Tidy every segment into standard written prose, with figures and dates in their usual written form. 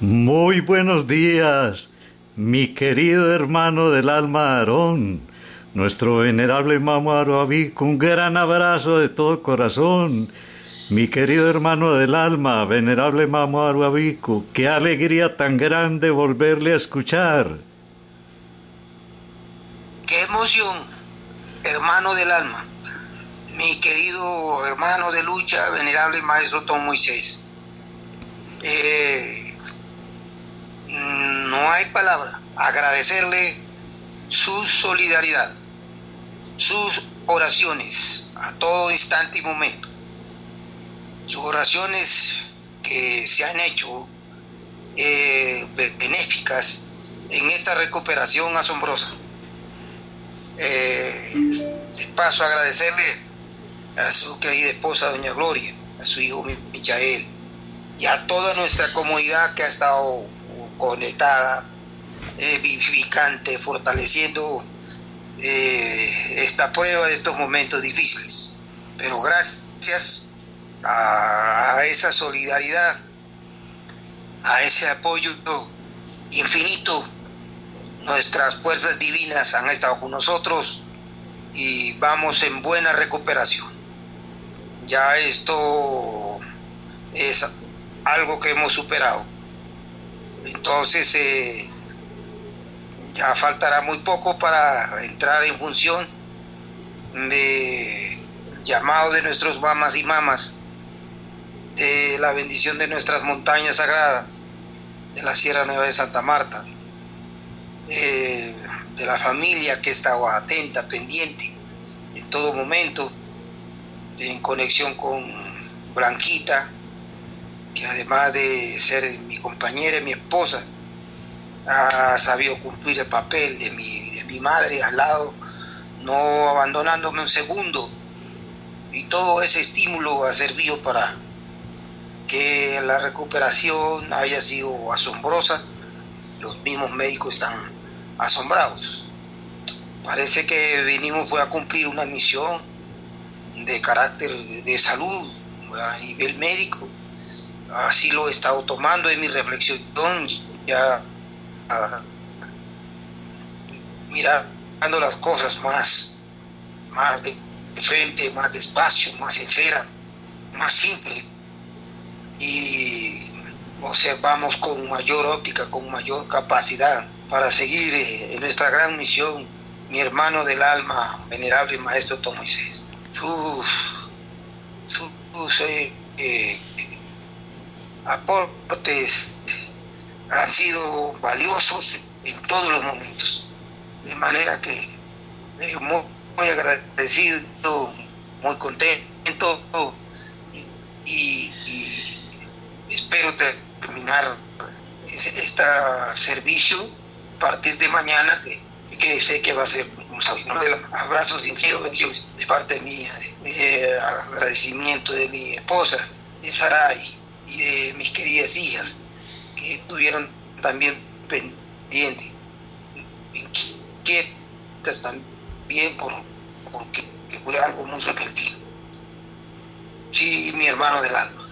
Muy buenos días, mi querido hermano del alma Aarón, nuestro venerable Mamo Aruavico, un gran abrazo de todo corazón. Mi querido hermano del alma, venerable Mamo Aruavico, qué alegría tan grande volverle a escuchar. Qué emoción, hermano del alma, mi querido hermano de lucha, venerable maestro Don Moisés. No hay palabra. Agradecerle su solidaridad, sus oraciones a todo instante y momento. Sus oraciones que se han hecho benéficas en esta recuperación asombrosa. De paso, agradecerle a su querida esposa Doña Gloria, a su hijo Michael y a toda nuestra comunidad que ha estado conectada, vivificante, fortaleciendo esta prueba de estos momentos difíciles. Pero gracias a esa solidaridad, a ese apoyo infinito, nuestras fuerzas divinas han estado con nosotros y vamos en buena recuperación. Ya esto es algo que hemos superado. Entonces ya faltará muy poco para entrar en función del llamado de nuestros mamás y mamas, de la bendición de nuestras montañas sagradas, de la Sierra Nueva de Santa Marta, de la familia que estaba atenta, pendiente en todo momento, en conexión con Blanquita, que además de ser mi compañera y mi esposa, ha sabido cumplir el papel de mi madre al lado, no abandonándome un segundo, y todo ese estímulo ha servido para que la recuperación haya sido asombrosa. Los mismos médicos están asombrados. Parece que venimos fue a cumplir una misión de carácter de salud a nivel médico. Así lo he estado tomando en mi reflexión, ya mirando las cosas más de frente, más despacio, más sincera, más simple, y observamos con mayor óptica, con mayor capacidad para seguir en nuestra gran misión, mi hermano del alma, venerable maestro Don Moisés. Sus aportes han sido valiosos en todos los momentos, de manera que muy agradecido, muy contento, y espero terminar este servicio a partir de mañana, que sé que va a ser un abrazo sincero de parte mía, de agradecimiento de mi esposa, de Saray, y de mis queridas hijas, que estuvieron también pendientes, inquietas también porque fue algo muy repentino. Sí, mi hermano del alma.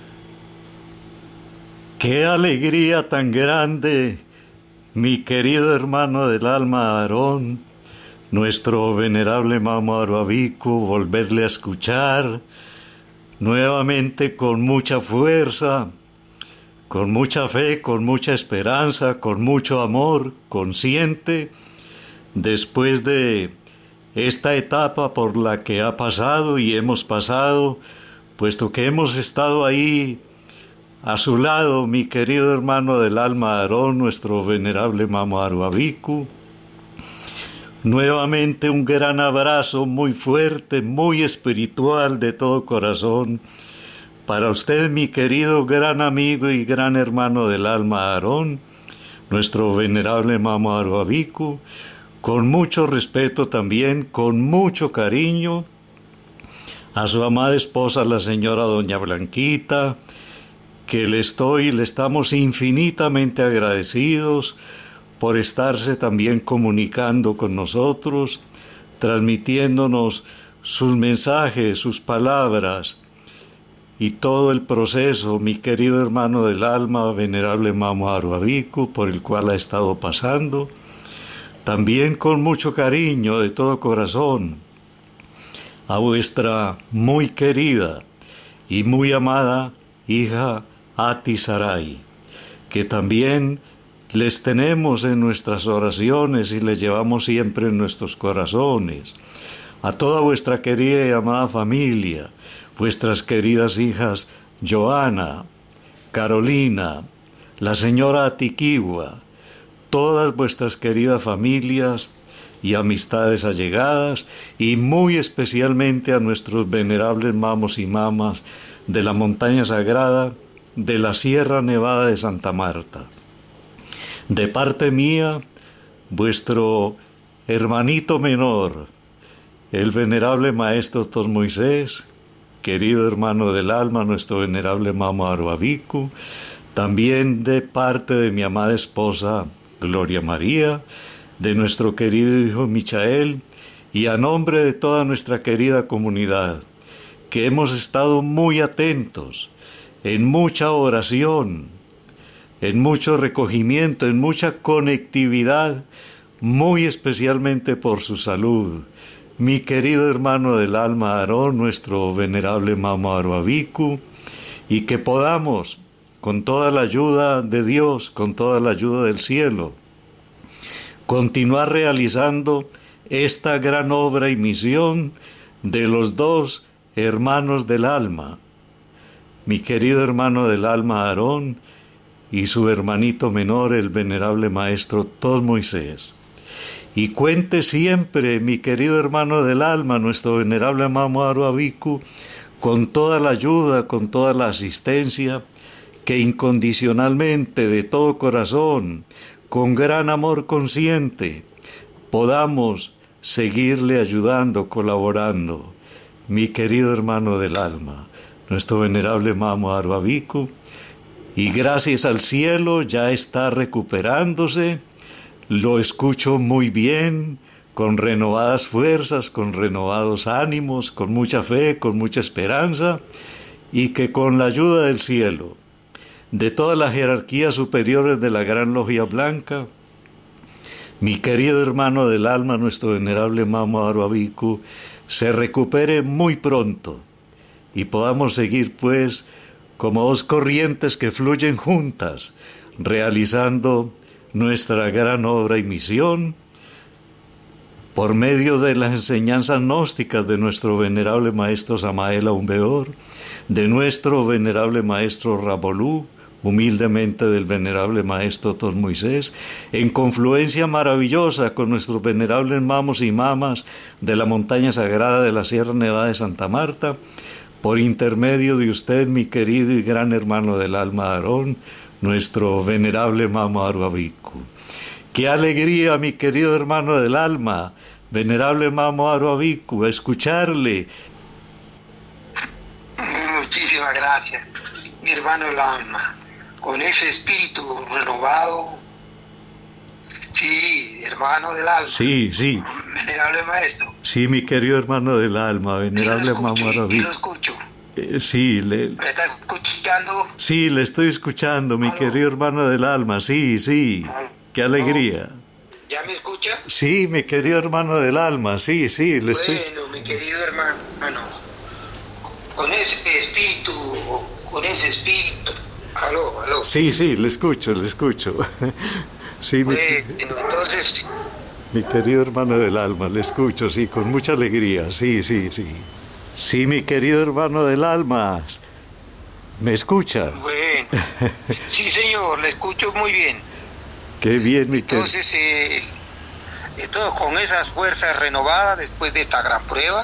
Qué alegría tan grande, mi querido hermano del alma Aarón, nuestro venerable Mamo Aruavico, volverle a escuchar nuevamente con mucha fuerza, con mucha fe, con mucha esperanza, con mucho amor, consciente, después de esta etapa por la que ha pasado y hemos pasado, puesto que hemos estado ahí a su lado, mi querido hermano del alma Aarón, nuestro venerable Mamo Aruavico. Nuevamente un gran abrazo muy fuerte, muy espiritual de todo corazón para usted, mi querido gran amigo y gran hermano del alma Aarón, nuestro venerable Mamo Aruavico, con mucho respeto también, con mucho cariño, a su amada esposa, la señora doña Blanquita, que le estamos infinitamente agradecidos por estarse también comunicando con nosotros, transmitiéndonos sus mensajes, sus palabras, y todo el proceso, mi querido hermano del alma, venerable Mamo Aruavicu, por el cual ha estado pasando, también con mucho cariño de todo corazón, a vuestra muy querida y muy amada hija Ati Saray, que también les tenemos en nuestras oraciones y les llevamos siempre en nuestros corazones, a toda vuestra querida y amada familia, vuestras queridas hijas Joana, Carolina, la señora Atiquigua, todas vuestras queridas familias y amistades allegadas, y muy especialmente a nuestros venerables mamos y mamas de la montaña sagrada de la Sierra Nevada de Santa Marta. De parte mía, vuestro hermanito menor, el venerable maestro Tos Moisés, querido hermano del alma, nuestro venerable Mamo Aruavicu, también de parte de mi amada esposa Gloria María, de nuestro querido hijo Michael, y a nombre de toda nuestra querida comunidad, que hemos estado muy atentos, en mucha oración, en mucho recogimiento, en mucha conectividad, muy especialmente por su salud. Mi querido hermano del alma Aarón, nuestro venerable Mamo Aruavicu, y que podamos, con toda la ayuda de Dios, con toda la ayuda del cielo, continuar realizando esta gran obra y misión de los dos hermanos del alma, mi querido hermano del alma Aarón y su hermanito menor, el venerable maestro Tos Moisés. Y cuente siempre, mi querido hermano del alma, nuestro venerable Mamo Aruavicu, con toda la ayuda, con toda la asistencia, que incondicionalmente, de todo corazón, con gran amor consciente, podamos seguirle ayudando, colaborando. Mi querido hermano del alma, nuestro venerable Mamo Aruavicu, y gracias al cielo ya está recuperándose, lo escucho muy bien, con renovadas fuerzas, con renovados ánimos, con mucha fe, con mucha esperanza, y que con la ayuda del cielo, de todas las jerarquías superiores de la Gran Logia Blanca, mi querido hermano del alma, nuestro venerable Mamo Aruavicu, se recupere muy pronto, y podamos seguir pues como dos corrientes que fluyen juntas, realizando nuestra gran obra y misión, por medio de las enseñanzas gnósticas de nuestro venerable maestro Samael Aumbeor, de nuestro venerable maestro Rabolú, humildemente del venerable maestro Tos Moisés, en confluencia maravillosa con nuestros venerables mamos y mamas de la montaña sagrada de la Sierra Nevada de Santa Marta, por intermedio de usted, mi querido y gran hermano del alma Aarón, nuestro venerable Mamo Aruavicu. ¡Qué alegría, mi querido hermano del alma, venerable Mamo Aruavicu, escucharle! Muchísimas gracias, mi hermano del alma. Con ese espíritu renovado, sí, hermano del alma. Sí, sí. Venerable maestro. Sí, mi querido hermano del alma, venerable Mamo Aruavicu. Lo escucho. Sí, ¿Me está escuchando? Sí, le estoy escuchando, mi querido hermano del alma, sí, sí, qué alegría. ¿Ya me escucha? Sí, mi querido hermano del alma, sí, sí, le estoy... Bueno, mi querido hermano, con ese espíritu, aló. Sí, sí, le escucho. Sí, bueno, entonces... Mi querido hermano del alma, le escucho, sí, con mucha alegría, sí. Sí, mi querido hermano del alma, ¿me escucha? Bueno, sí señor, le escucho muy bien. Qué bien, mi querido. Entonces, todo con esas fuerzas renovadas después de esta gran prueba,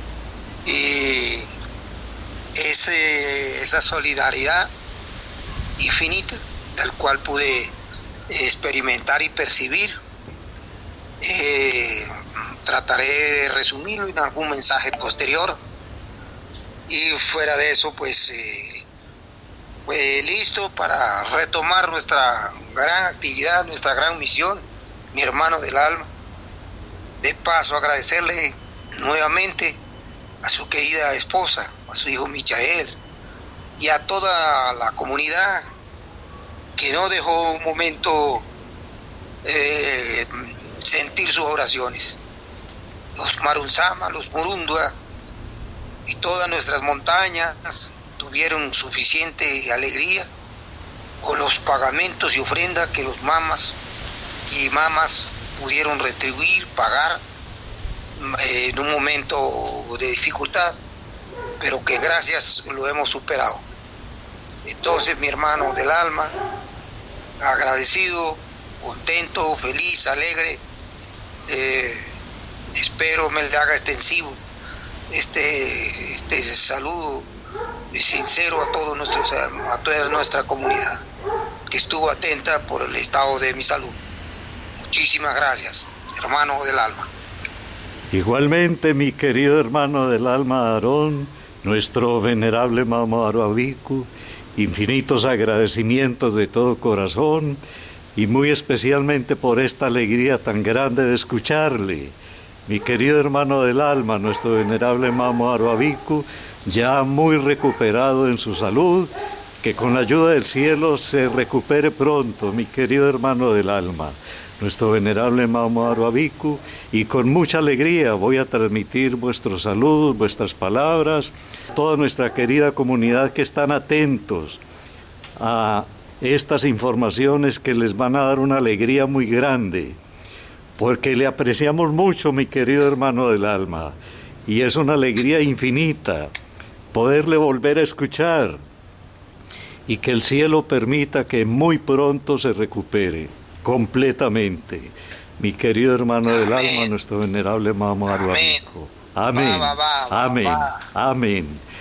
esa solidaridad infinita, del cual pude experimentar y percibir, trataré de resumirlo en algún mensaje posterior. Y fuera de eso, pues listo para retomar nuestra gran actividad, nuestra gran misión, mi hermano del alma. De paso, agradecerle nuevamente a su querida esposa, a su hijo Michael, y a toda la comunidad que no dejó un momento sentir sus oraciones. Los Marunzama, los Murundua y todas nuestras montañas tuvieron suficiente alegría con los pagamentos y ofrendas que los mamas y mamas pudieron retribuir, pagar en un momento de dificultad, pero que gracias lo hemos superado. Entonces, mi hermano del alma, agradecido, contento, feliz, alegre, espero me le haga extensivo este saludo sincero a toda nuestra comunidad que estuvo atenta por el estado de mi salud. Muchísimas gracias, hermano del alma. Igualmente, mi querido hermano del alma Aarón, nuestro venerable Mamo Aruavicu, infinitos agradecimientos de todo corazón y muy especialmente por esta alegría tan grande de escucharle. Mi querido hermano del alma, nuestro venerable Mamo Aruavicu, ya muy recuperado en su salud, que con la ayuda del cielo se recupere pronto, mi querido hermano del alma, nuestro venerable Mamo Aruavicu, y con mucha alegría voy a transmitir vuestros saludos, vuestras palabras, toda nuestra querida comunidad que están atentos a estas informaciones que les van a dar una alegría muy grande, porque le apreciamos mucho, mi querido hermano del alma, y es una alegría infinita poderle volver a escuchar, y que el cielo permita que muy pronto se recupere completamente. Mi querido hermano del alma, nuestro venerable Mamo Aruavicu. Amén. Amén. Amén.